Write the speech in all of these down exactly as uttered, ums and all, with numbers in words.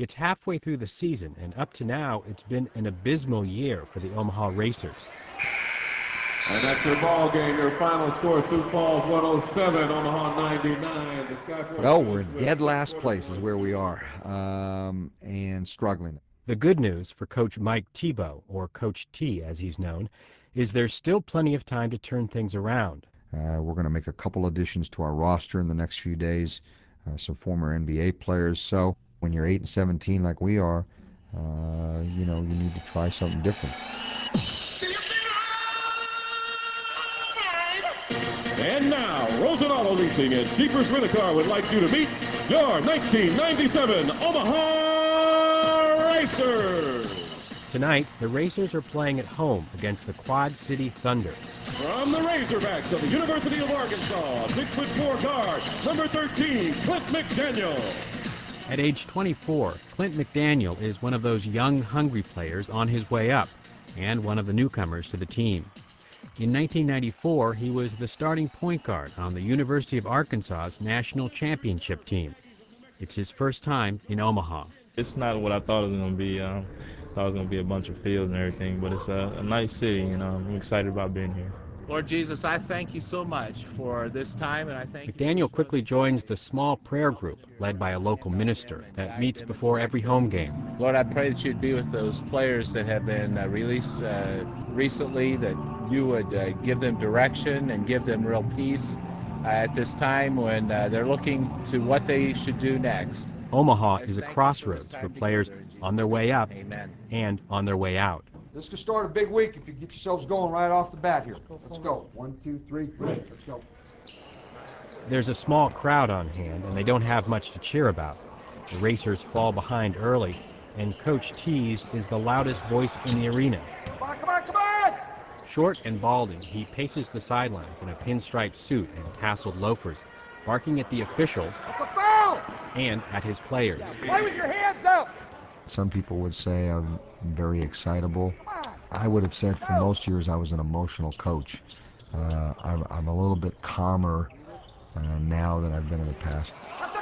It's halfway through the season, and up to now, it's been an abysmal year for the Omaha Racers. And that's your ball game. Your final score, Sioux Falls one oh seven, Omaha ninety-nine. The Skyforce well, we're in dead last place is where we are, um, and struggling. The good news for Coach Mike Thibault, or Coach T as he's known, is there's still plenty of time to turn things around. Uh, we're going to make a couple additions to our roster in the next few days, uh, some former N B A players. So when you're eight and seventeen like we are, uh, you know, you need to try something different. And now, Rosen Auto Leasing and Jeepers Rent-A-Car would like you to meet your nineteen ninety-seven Omaha Racers. Tonight, the Racers are playing at home against the Quad City Thunder. From the Razorbacks of the University of Arkansas, six foot four guard, number thirteen, Clint McDaniel. At age twenty-four, Clint McDaniel is one of those young, hungry players on his way up, and one of the newcomers to the team. In nineteen ninety-four, he was the starting point guard on the University of Arkansas's national championship team. It's his first time in Omaha. It's not what I thought it was going to be. Um, I thought it was going to be a bunch of fields and everything, but it's a, a nice city, and um, I'm excited about being here. Lord Jesus, I thank you so much for this time, and I thank McDaniel you quickly joins the small prayer group led by a local minister that meets before every home game. Lord, I pray that you'd be with those players that have been uh, released uh, recently, that you would uh, give them direction and give them real peace uh, at this time when uh, they're looking to what they should do next. Omaha is a crossroads for players on their way up and on their way out. This could start a big week if you get yourselves going right off the bat here. Let's go. One, two, three, great. Let's go. There's a small crowd on hand, and they don't have much to cheer about. The Racers fall behind early, and Coach Tease is the loudest voice in the arena. Come on, come on, come on! Short and balding, he paces the sidelines in a pinstriped suit and tasseled loafers, barking at the officials and at his players. Play with your hands up! Some people would say I'm very excitable. I would have said for most years I was an emotional coach. Uh, I'm, I'm a little bit calmer uh, now than I've been in the past.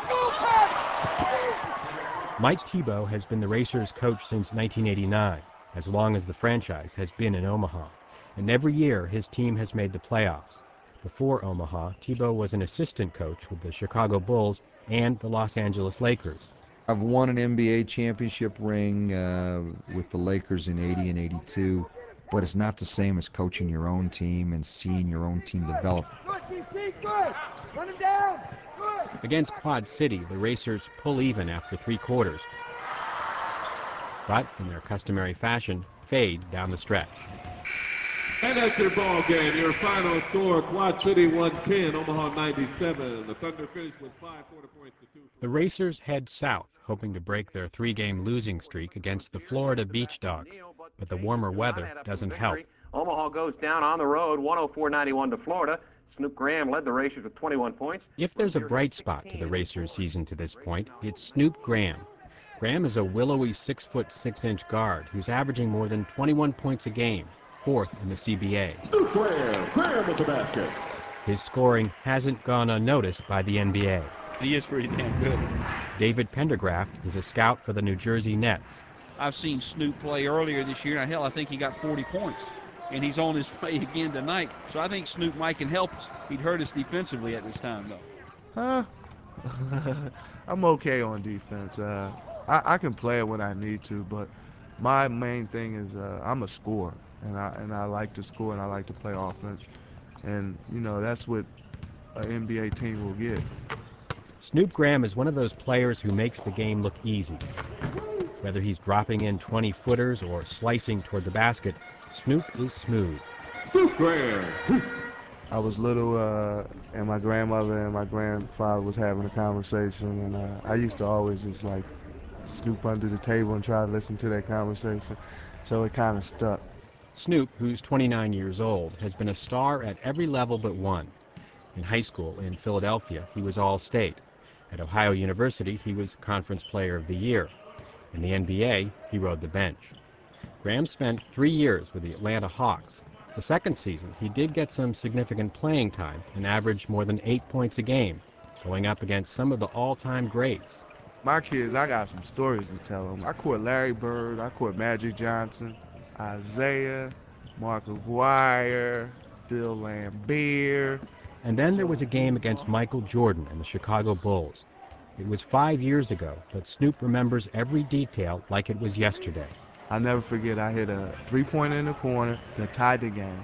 Mike Thibault has been the Racers coach since nineteen eighty-nine, as long as the franchise has been in Omaha. And every year his team has made the playoffs. Before Omaha, Thibault was an assistant coach with the Chicago Bulls and the Los Angeles Lakers. I've won an N B A championship ring uh, with the Lakers in eighty and eighty-two, but it's not the same as coaching your own team and seeing your own team develop. Good, D C, good. Run him down. Good. Against Quad City, the Racers pull even after three quarters, but in their customary fashion, fade down the stretch. And that's your ball game. Your final score, Quad City one ten, Omaha ninety-seven. The Thunder finished with five quarter points to two. The Racers head south, hoping to break their three-game losing streak against the Florida Beach Dogs, but the warmer weather doesn't help. Omaha goes down on the road, one oh four ninety-one to Florida. Snoop Graham led the Racers with twenty-one points. If there's a bright spot to the Racers season to this point, it's Snoop Graham. Graham is a willowy six foot six inch guard who's averaging more than twenty-one points a game, fourth in the C B A. Snoop Graham, Graham with the basket. His scoring hasn't gone unnoticed by the N B A. He is pretty damn good. David Pendergraft is a scout for the New Jersey Nets. I've seen Snoop play earlier this year, and hell, I think he got forty points. And he's on his way again tonight. So I think Snoop might can help us. He'd hurt us defensively at this time, though. Huh? I'm okay on defense. Uh, I, I can play it when I need to, but my main thing is uh, I'm a scorer, and I and I like to score and I like to play offense, and you know that's what an N B A team will get. Snoop Graham is one of those players who makes the game look easy. Whether he's dropping in twenty footers or slicing toward the basket, Snoop is smooth. Snoop Graham. I was little, uh, and my grandmother and my grandfather was having a conversation, and uh, I used to always just like snoop under the table and try to listen to that conversation, so it kind of stuck. Snoop, who's twenty-nine years old, has been a star at every level but one. In high school in Philadelphia, he was All-State. At Ohio University, he was Conference Player of the Year. In the N B A, he rode the bench. Graham spent three years with the Atlanta Hawks. The second season, he did get some significant playing time and averaged more than eight points a game, going up against some of the all-time greats. My kids, I got some stories to tell them. I caught Larry Bird, I caught Magic Johnson, Isaiah, Mark Aguirre, Bill Laimbeer. And then there was a game against Michael Jordan and the Chicago Bulls. It was five years ago, but Snoop remembers every detail like it was yesterday. I never forget, I hit a three-pointer in the corner that tied the game.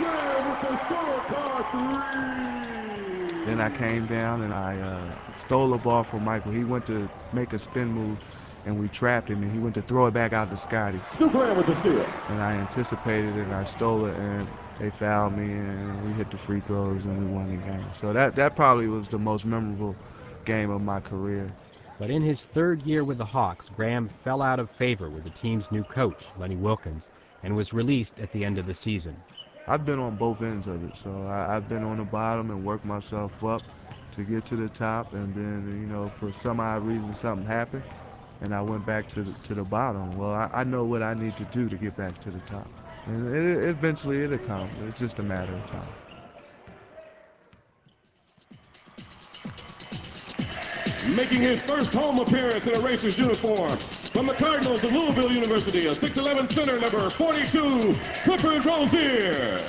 Then I came down and I uh, stole the ball from Michael. He went to make a spin move, and we trapped him, and he went to throw it back out to Scotty. Snoop Graham with the steal. And I anticipated it, and I stole it, and they fouled me, and we hit the free throws, and we won the game. So that, that probably was the most memorable game of my career. But in his third year with the Hawks, Graham fell out of favor with the team's new coach, Lenny Wilkens, and was released at the end of the season. I've been on both ends of it, so I, I've been on the bottom and worked myself up to get to the top, and then, you know, for some odd reason something happened, and I went back to the, to the bottom. Well, I, I know what I need to do to get back to the top, and it, it, eventually it'll come. It's just a matter of time. Making his first home appearance in a Racers uniform, from the Cardinals of Louisville University, a six eleven center, number forty-two, Clifford Rozier.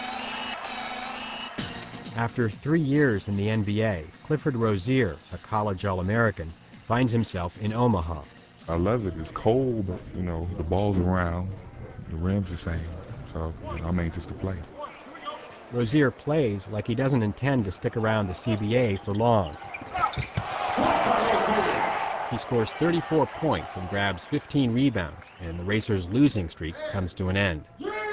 After three years in the N B A, Clifford Rozier, a college All-American, finds himself in Omaha. I love it. It's cold, but, you know, the ball's around, the rim's the same, so I'm anxious to play. Rozier plays like he doesn't intend to stick around the C B A for long. He scores thirty-four points and grabs fifteen rebounds, and the Racers' losing streak comes to an end.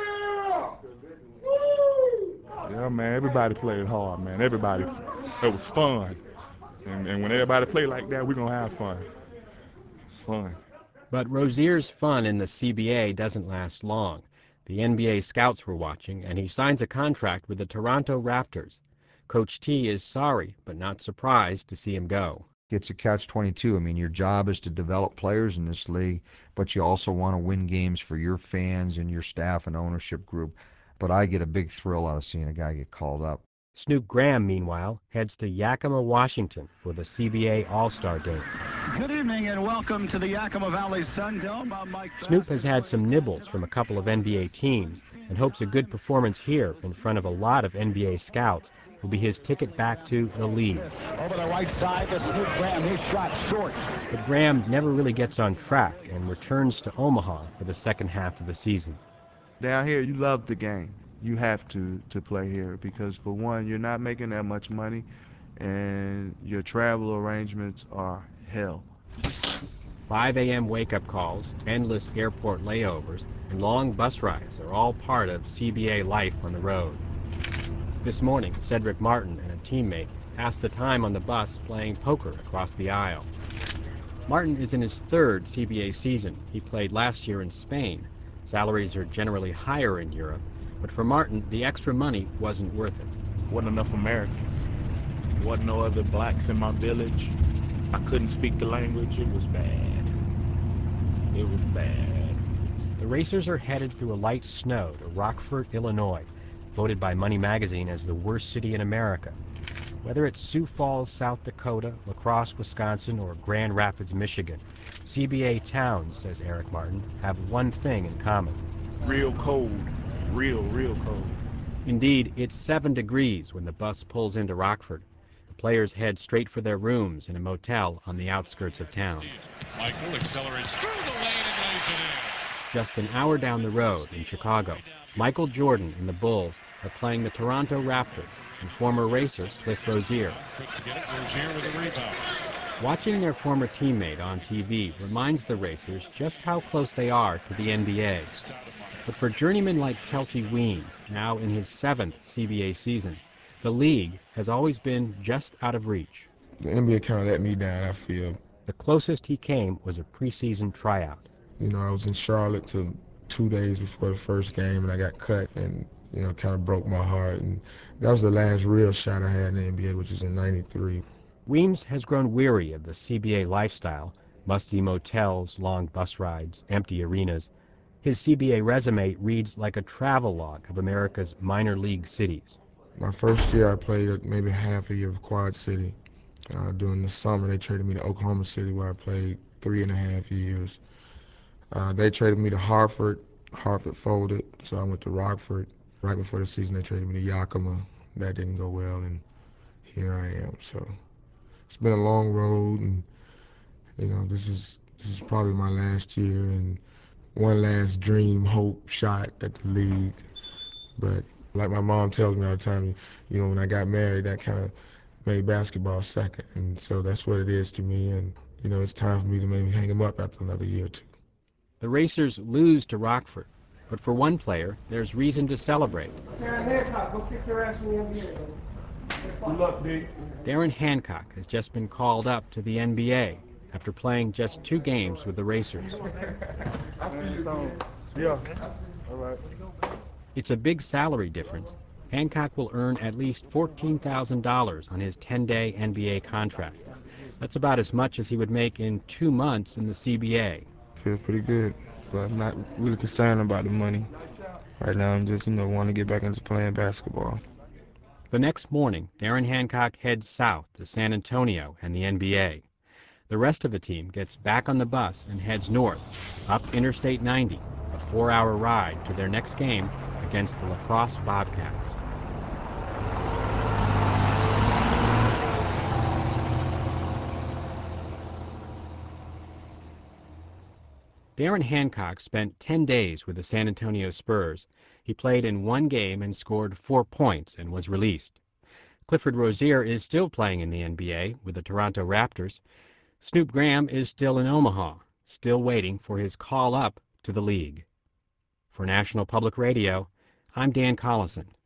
Yeah, man, everybody played hard, man. Everybody. It was fun. And, and when everybody play like that, we're going to have fun. It's fun. But Rozier's fun in the C B A doesn't last long. The N B A scouts were watching, and he signs a contract with the Toronto Raptors. Coach T is sorry, but not surprised to see him go. It's a catch twenty-two. I mean, your job is to develop players in this league, but you also want to win games for your fans and your staff and ownership group. But I get a big thrill out of seeing a guy get called up. Snoop Graham, meanwhile, heads to Yakima, Washington for the C B A All-Star Game. Good evening and welcome to the Yakima Valley Sun Dome. I'm Mike Snoop has had some nibbles from a couple of N B A teams and hopes a good performance here in front of a lot of N B A scouts will be his ticket back to the league. Over the right side to Snoop Graham, his shot short. But Graham never really gets on track and returns to Omaha for the second half of the season. Down here, you love the game. You have to to play here because, for one, you're not making that much money, and your travel arrangements are hell. five a m wake-up calls, endless airport layovers, and long bus rides are all part of C B A life on the road. This morning, Cedric Martin and a teammate passed the time on the bus playing poker across the aisle. Martin is in his third C B A season. He played last year in Spain. Salaries are generally higher in Europe, but for Martin, the extra money wasn't worth it. Wasn't enough Americans. Wasn't no other blacks in my village. I couldn't speak the language. It was bad. It was bad. The Racers are headed through a light snow to Rockford, Illinois, voted by Money Magazine as the worst city in America. Whether it's Sioux Falls, South Dakota, La Crosse, Wisconsin, or Grand Rapids, Michigan, C B A towns, says Eric Martin, have one thing in common. Real cold. Real, real cold. Indeed, it's seven degrees when the bus pulls into Rockford. The players head straight for their rooms in a motel on the outskirts of town. Michael accelerates through the lane and lays it in. Just an hour down the road in Chicago, Michael Jordan and the Bulls are playing the Toronto Raptors and former racer Cliff Rozier. Couldn't get it. Rozier with a rebound. Watching their former teammate on T V reminds the Racers just how close they are to the N B A. But for journeymen like Kelsey Weems, now in his seventh C B A season, the league has always been just out of reach. The N B A kind of let me down, I feel. The closest he came was a preseason tryout. You know, I was in Charlotte till two days before the first game, and I got cut, and, you know, kind of broke my heart. And that was the last real shot I had in the N B A, which was in ninety-three. Weems has grown weary of the C B A lifestyle, musty motels, long bus rides, empty arenas. His C B A resume reads like a travelogue of America's minor league cities. My first year, I played maybe half a year of Quad City. Uh, during the summer, they traded me to Oklahoma City, where I played three and a half years. Uh, they traded me to Hartford. Hartford folded, so I went to Rockford. Right before the season, they traded me to Yakima. That didn't go well, and here I am. So it's been a long road, and you know, this is this is probably my last year and one last dream, hope, shot at the league. But like my mom tells me all the time, you know, when I got married, that kind of made basketball second, and so that's what it is to me. And you know, it's time for me to maybe hang him up after another year or two. The Racers lose to Rockford, but for one player, there's reason to celebrate. Darren Hancock, go kick your ass in the N B A. Good luck, D. Darren Hancock has just been called up to the N B A after playing just two games with the Racers. I see you. Yeah. All right. It's a big salary difference. Hancock will earn at least fourteen thousand dollars on his ten-day N B A contract. That's about as much as he would make in two months in the C B A. Feels pretty good, but I'm not really concerned about the money. Right now, I'm just, you know, want to get back into playing basketball. The next morning, Darren Hancock heads south to San Antonio and the N B A. The rest of the team gets back on the bus and heads north, up Interstate ninety, a four-hour ride to their next game against the La Crosse Bobcats. Darren Hancock spent ten days with the San Antonio Spurs. He played in one game and scored four points and was released. Clifford Rozier is still playing in the N B A with the Toronto Raptors. Snoop Graham is still in Omaha, still waiting for his call up to the league. For National Public Radio, I'm Dan Collison.